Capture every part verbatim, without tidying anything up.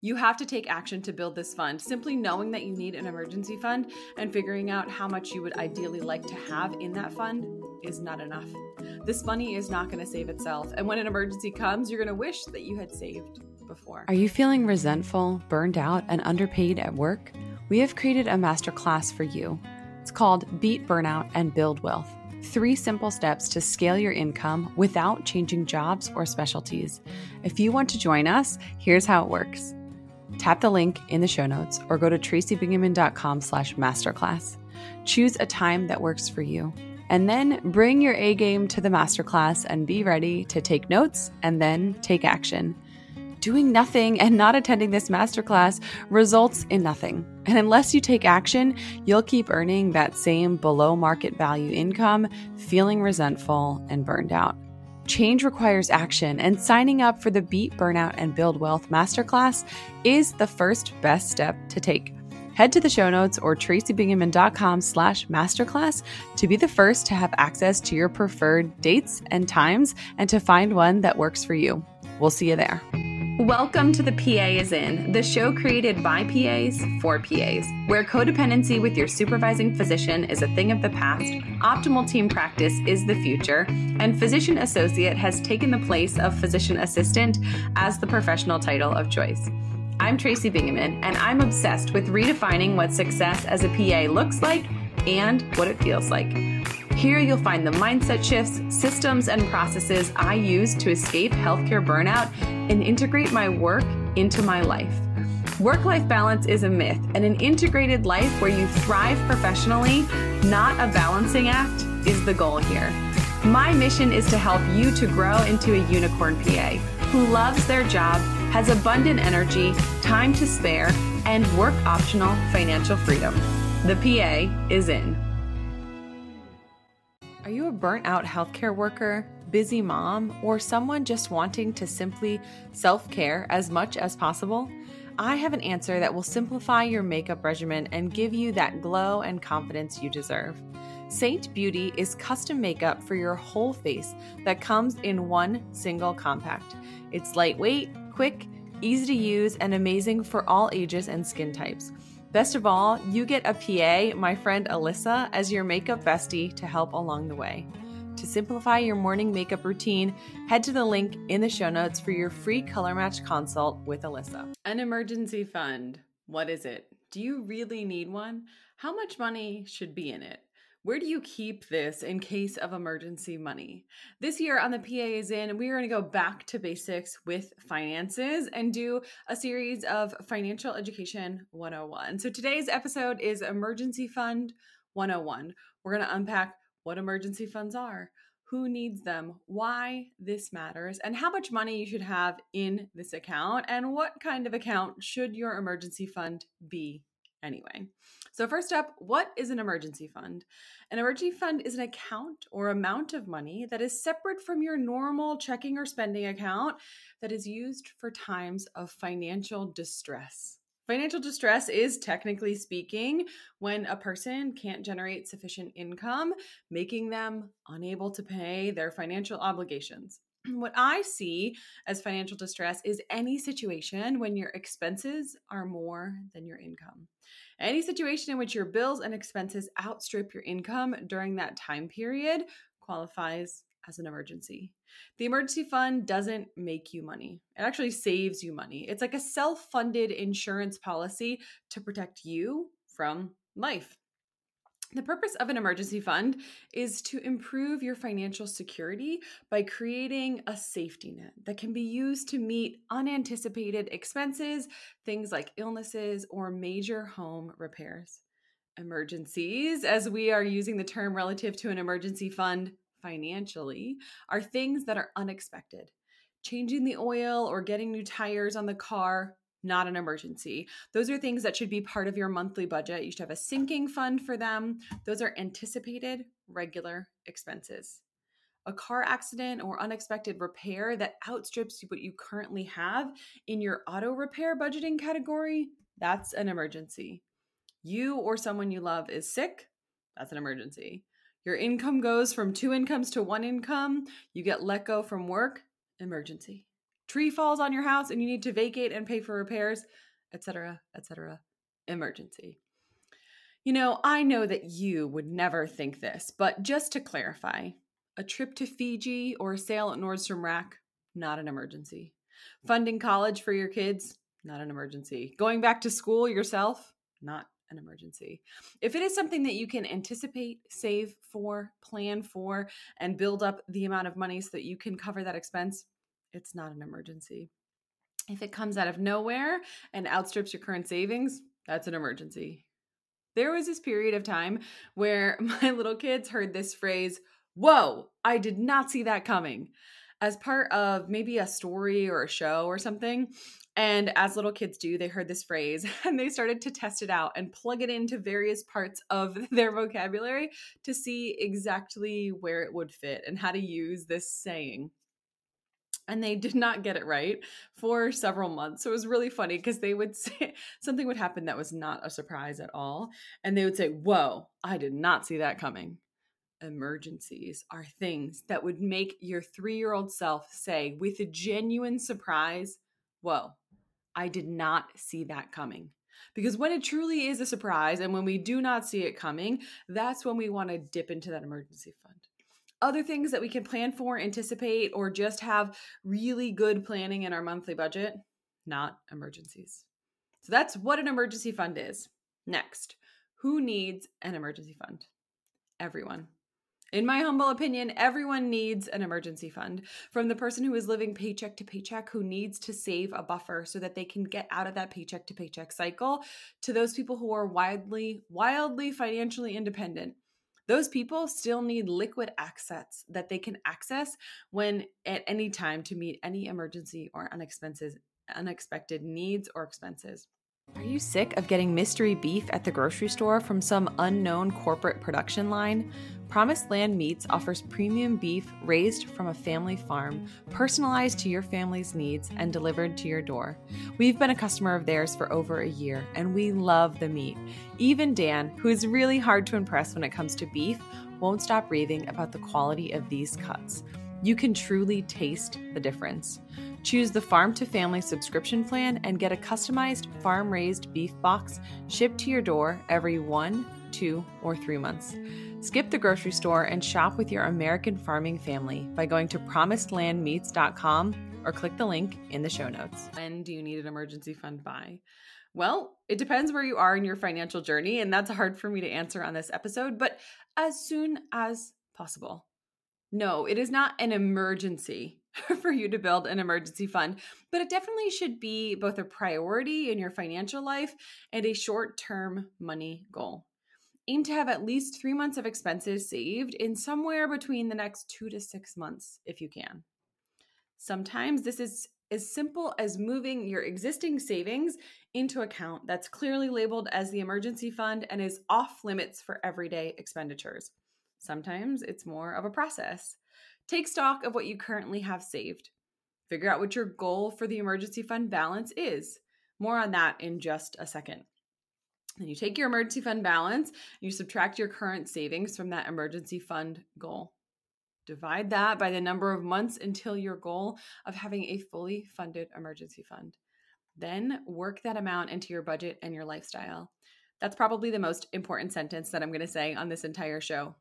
You have to take action to build this fund. Simply knowing that you need an emergency fund and figuring out how much you would ideally like to have in that fund is not enough. This money is not going to save itself. And when an emergency comes, you're going to wish that you had saved before. Are you feeling resentful, burned out, and underpaid at work? We have created a masterclass for you. It's called Beat Burnout and Build Wealth. Three simple steps to scale your income without changing jobs or specialties. If you want to join us, here's how it works. Tap the link in the show notes or go to tracybingaman.com slash masterclass. Choose a time that works for you. And then bring your A game to the masterclass and be ready to take notes and then take action. Doing nothing and not attending this masterclass results in nothing. And unless you take action, you'll keep earning that same below market value income, feeling resentful and burned out. Change requires action, and signing up for the Beat Burnout and Build Wealth Masterclass is the first best step to take. Head to the show notes or tracybingaman.com slash masterclass to be the first to have access to your preferred dates and times and to find one that works for you. We'll see you there. Welcome to The P A is In, the show created by P As for P As, where codependency with your supervising physician is a thing of the past, optimal team practice is the future, and physician associate has taken the place of physician assistant as the professional title of choice. I'm Tracy Bingaman, and I'm obsessed with redefining what success as a P A looks like and what it feels like. Here you'll find the mindset shifts, systems, and processes I use to escape healthcare burnout and integrate my work into my life. Work-life balance is a myth, and an integrated life where you thrive professionally, not a balancing act, is the goal here. My mission is to help you to grow into a unicorn P A who loves their job, has abundant energy, time to spare, and work-optional financial freedom. The P A is in. Are you a burnt-out healthcare worker, busy mom, or someone just wanting to simply self-care as much as possible? I have an answer that will simplify your makeup regimen and give you that glow and confidence you deserve. Saint Beauty is custom makeup for your whole face that comes in one single compact. It's lightweight, quick, easy to use, and amazing for all ages and skin types. Best of all, you get a P A, my friend Alyssa, as your makeup bestie to help along the way. To simplify your morning makeup routine, head to the link in the show notes for your free color match consult with Alyssa. An emergency fund. What is it? Do you really need one? How much money should be in it? Where do you keep this in case of emergency money? This year on The P A is In, we are going to go back to basics with finances and do a series of Financial Education one oh one. So today's episode is Emergency Fund one oh one. We're going to unpack what emergency funds are, who needs them, why this matters, and how much money you should have in this account, and what kind of account should your emergency fund be anyway. So first up, what is an emergency fund? An emergency fund is an account or amount of money that is separate from your normal checking or spending account that is used for times of financial distress. Financial distress is, technically speaking, when a person can't generate sufficient income, making them unable to pay their financial obligations. What I see as financial distress is any situation when your expenses are more than your income. Any situation in which your bills and expenses outstrip your income during that time period qualifies as an emergency. The emergency fund doesn't make you money. It actually saves you money. It's like a self-funded insurance policy to protect you from life. The purpose of an emergency fund is to improve your financial security by creating a safety net that can be used to meet unanticipated expenses, things like illnesses or major home repairs. Emergencies, as we are using the term relative to an emergency fund financially, are things that are unexpected. Changing the oil or getting new tires on the car, not an emergency. Those are things that should be part of your monthly budget. You should have a sinking fund for them. Those are anticipated, regular expenses. A car accident or unexpected repair that outstrips what you currently have in your auto repair budgeting category, that's an emergency. You or someone you love is sick, that's an emergency. Your income goes from two incomes to one income, you get let go from work, emergency. tree falls on your house and you need to vacate and pay for repairs, et cetera, et cetera. Emergency. You know, I know that you would never think this, but just to clarify, a trip to Fiji or a sale at Nordstrom Rack, not an emergency. Funding college for your kids, not an emergency. Going back to school yourself, not an emergency. If it is something that you can anticipate, save for, plan for, and build up the amount of money so that you can cover that expense, it's not an emergency. If it comes out of nowhere and outstrips your current savings, that's an emergency. There was this period of time where my little kids heard this phrase, "Whoa, I did not see that coming," as part of maybe a story or a show or something. And as little kids do, they heard this phrase and they started to test it out and plug it into various parts of their vocabulary to see exactly where it would fit and how to use this saying. And they did not get it right for several months. So it was really funny because they would say something would happen that was not a surprise at all. And they would say, "Whoa, I did not see that coming." Emergencies are things that would make your three-year-old self say with a genuine surprise, "Whoa, I did not see that coming." Because when it truly is a surprise and when we do not see it coming, that's when we want to dip into that emergency fund. Other things that we can plan for, anticipate, or just have really good planning in our monthly budget, not emergencies. So that's what an emergency fund is. Next, who needs an emergency fund? Everyone. In my humble opinion, everyone needs an emergency fund. From the person who is living paycheck to paycheck, who needs to save a buffer so that they can get out of that paycheck to paycheck cycle, to those people who are wildly, wildly financially independent. Those people still need liquid assets that they can access when at any time to meet any emergency or unexpected needs or expenses. Are you sick of getting mystery beef at the grocery store from some unknown corporate production line? Promised Land Meats offers premium beef raised from a family farm, personalized to your family's needs and delivered to your door. We've been a customer of theirs for over a year, and we love the meat. Even Dan, who is really hard to impress when it comes to beef, won't stop raving about the quality of these cuts. You can truly taste the difference. Choose the Farm to Family subscription plan and get a customized farm-raised beef box shipped to your door every one, two, or three months. Skip the grocery store and shop with your American farming family by going to promised land meats dot com or click the link in the show notes. When do you need an emergency fund by? Well, it depends where you are in your financial journey, and that's hard for me to answer on this episode, but as soon as possible. No, it is not an emergency for you to build an emergency fund, but it definitely should be both a priority in your financial life and a short-term money goal. Aim to have at least three months of expenses saved in somewhere between the next two to six months if you can. Sometimes this is as simple as moving your existing savings into an account that's clearly labeled as the emergency fund and is off limits for everyday expenditures. Sometimes it's more of a process. Take stock of what you currently have saved. Figure out what your goal for the emergency fund balance is. More on that in just a second. Then you take your emergency fund balance, and you subtract your current savings from that emergency fund goal. Divide that by the number of months until your goal of having a fully funded emergency fund. Then work that amount into your budget and your lifestyle. That's probably the most important sentence that I'm going to say on this entire show.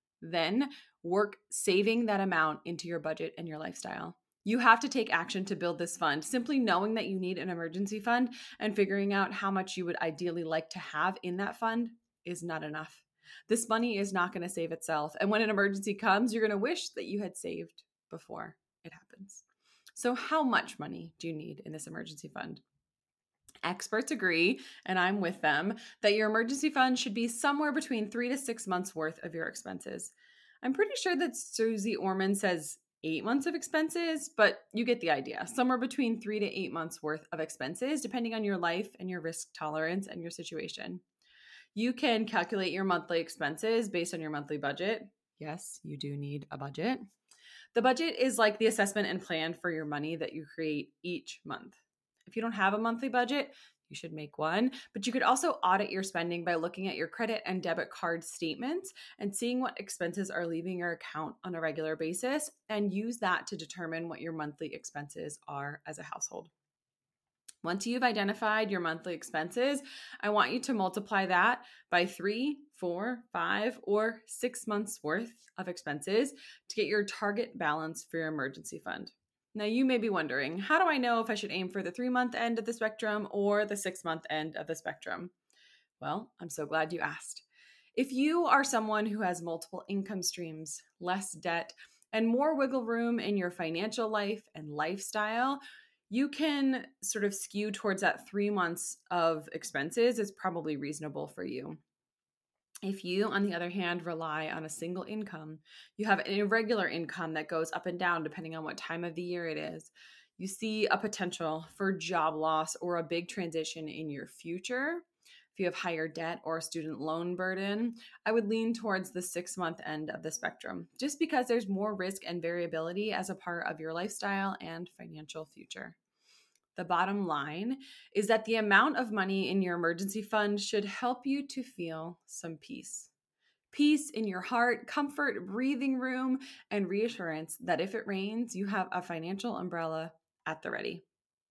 Then work saving that amount into your budget and your lifestyle. You have to take action to build this fund. Simply knowing that you need an emergency fund and figuring out how much you would ideally like to have in that fund is not enough. This money is not going to save itself. And when an emergency comes, you're going to wish that you had saved before it happens. So how much money do you need in this emergency fund? Experts agree, and I'm with them, that your emergency fund should be somewhere between three to six months worth of your expenses. I'm pretty sure that Susie Orman says eight months of expenses, but you get the idea. Somewhere between three to eight months worth of expenses, depending on your life and your risk tolerance and your situation. You can calculate your monthly expenses based on your monthly budget. Yes, you do need a budget. The budget is like the assessment and plan for your money that you create each month. If you don't have a monthly budget, you should make one, but you could also audit your spending by looking at your credit and debit card statements and seeing what expenses are leaving your account on a regular basis, and use that to determine what your monthly expenses are as a household. Once you've identified your monthly expenses, I want you to multiply that by three, four, five, or six months worth of expenses to get your target balance for your emergency fund. Now, you may be wondering, how do I know if I should aim for the three-month end of the spectrum or the six-month end of the spectrum? Well, I'm so glad you asked. If you are someone who has multiple income streams, less debt, and more wiggle room in your financial life and lifestyle, you can sort of skew towards that three months of expenses is probably reasonable for you. If you, on the other hand, rely on a single income, you have an irregular income that goes up and down depending on what time of the year it is, you see a potential for job loss or a big transition in your future. If you have higher debt or a student loan burden, I would lean towards the six-month end of the spectrum, just because there's more risk and variability as a part of your lifestyle and financial future. The bottom line is that the amount of money in your emergency fund should help you to feel some peace. Peace in your heart, comfort, breathing room, and reassurance that if it rains, you have a financial umbrella at the ready.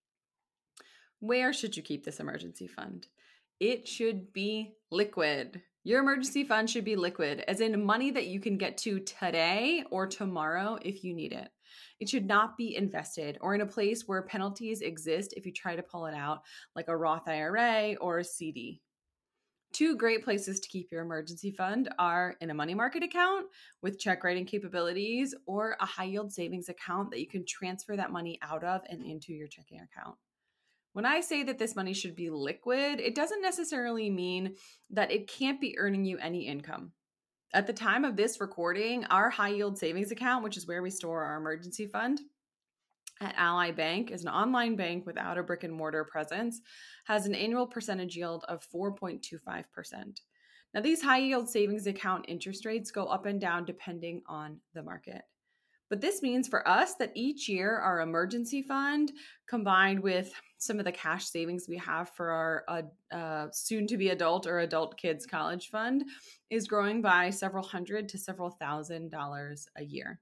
Where should you keep this emergency fund? It should be liquid. Your emergency fund should be liquid, as in money that you can get to today or tomorrow if you need it. It should not be invested or in a place where penalties exist if you try to pull it out, like a Roth I R A or a C D. Two great places to keep your emergency fund are in a money market account with check writing capabilities, or a high yield savings account that you can transfer that money out of and into your checking account. When I say that this money should be liquid, it doesn't necessarily mean that it can't be earning you any income. At the time of this recording, our high yield savings account, which is where we store our emergency fund at Ally Bank, is an online bank without a brick and mortar presence, has an annual percentage yield of four point two five percent. Now, these high yield savings account interest rates go up and down depending on the market. But this means for us that each year our emergency fund, combined with some of the cash savings we have for our uh, uh, soon-to-be adult or adult kids college fund, is growing by several hundred to several thousand dollars a year.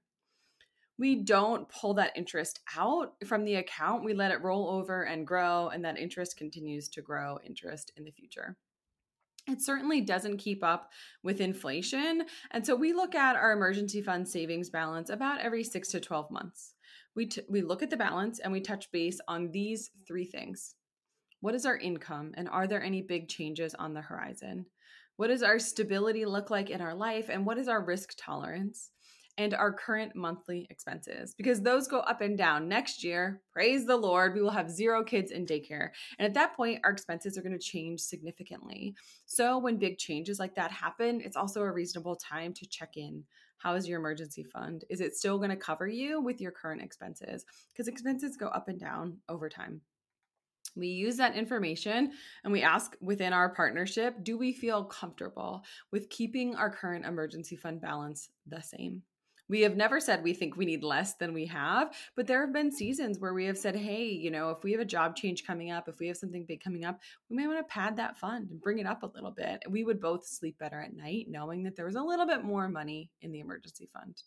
We don't pull that interest out from the account. We let it roll over and grow, and that interest continues to grow interest in the future. It certainly doesn't keep up with inflation. And so we look at our emergency fund savings balance about every six to twelve months. We, t- we look at the balance and we touch base on these three things. What is our income, and are there any big changes on the horizon? What does our stability look like in our life, and what is our risk tolerance? And our current monthly expenses, because those go up and down. Next year, praise the Lord, we will have zero kids in daycare. And at that point, our expenses are going to change significantly. So when big changes like that happen, it's also a reasonable time to check in. How is your emergency fund? Is it still going to cover you with your current expenses? Because expenses go up and down over time. We use that information and we ask within our partnership, do we feel comfortable with keeping our current emergency fund balance the same? We have never said we think we need less than we have, but there have been seasons where we have said, hey, you know, if we have a job change coming up, if we have something big coming up, we may want to pad that fund and bring it up a little bit. We would both sleep better at night knowing that there was a little bit more money in the emergency fund.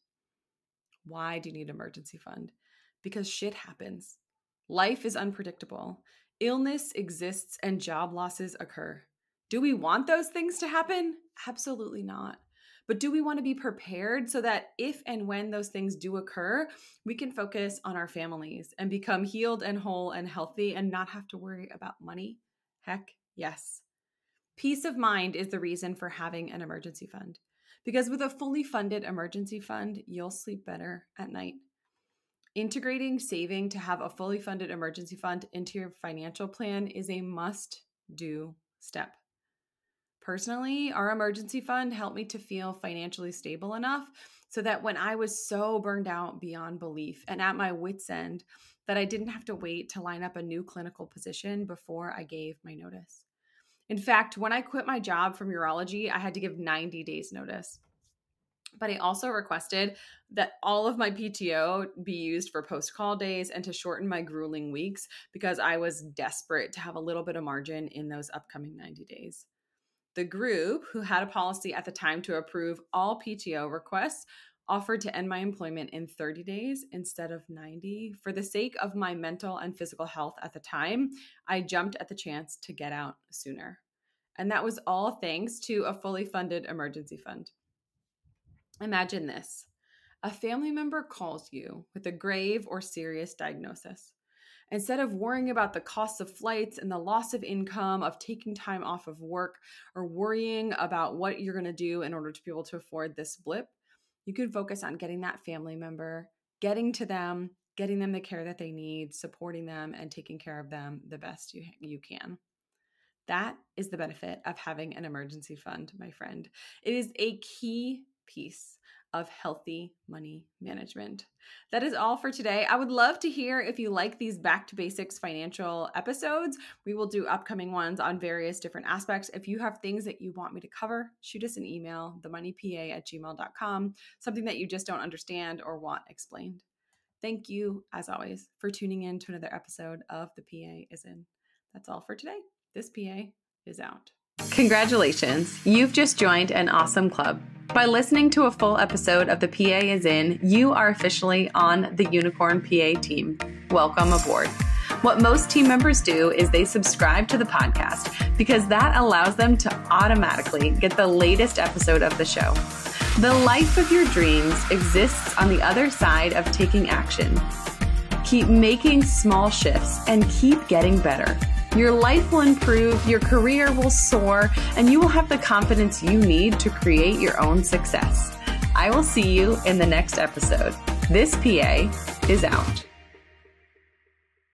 Why do you need an emergency fund? Because shit happens. Life is unpredictable. Illness exists and job losses occur. Do we want those things to happen? Absolutely not. But do we want to be prepared so that if and when those things do occur, we can focus on our families and become healed and whole and healthy and not have to worry about money? Heck, yes. Peace of mind is the reason for having an emergency fund. Because with a fully funded emergency fund, you'll sleep better at night. Integrating saving to have a fully funded emergency fund into your financial plan is a must-do step. Personally, our emergency fund helped me to feel financially stable enough so that when I was so burned out beyond belief and at my wit's end, that I didn't have to wait to line up a new clinical position before I gave my notice. In fact, when I quit my job from urology, I had to give ninety days notice. But I also requested that all of my P T O be used for post-call days and to shorten my grueling weeks because I was desperate to have a little bit of margin in those upcoming ninety days. The group, who had a policy at the time to approve all P T O requests, offered to end my employment in thirty days instead of ninety. For the sake of my mental and physical health at the time, I jumped at the chance to get out sooner. And that was all thanks to a fully funded emergency fund. Imagine this. A family member calls you with a grave or serious diagnosis. Instead of worrying about the cost of flights and the loss of income, of taking time off of work, or worrying about what you're going to do in order to be able to afford this blip, you can focus on getting that family member, getting to them, getting them the care that they need, supporting them, and taking care of them the best you, you can. That is the benefit of having an emergency fund, my friend. It is a key piece of healthy money management. That is all for today. I would love to hear if you like these back to basics financial episodes. We will do upcoming ones on various different aspects. If you have things that you want me to cover, shoot us an email, the money p a at gmail dot com, something that you just don't understand or want explained. Thank you, as always, for tuning in to another episode of The P A is In. That's all for today. This P A is out. Congratulations. You've just joined an awesome club. By listening to a full episode of The P A is In, you are officially on the Unicorn P A team. Welcome aboard. What most team members do is they subscribe to the podcast because that allows them to automatically get the latest episode of the show. The life of your dreams exists on the other side of taking action. Keep making small shifts and keep getting better. Your life will improve, your career will soar, and you will have the confidence you need to create your own success. I will see you in the next episode. This P A is out.